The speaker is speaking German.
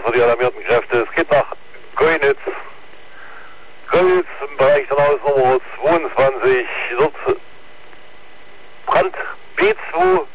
für die alarmierten Kräfte. Es geht nach Göinitz. Göinitz im Bereich der Hausnummer 22. Dort Brand B2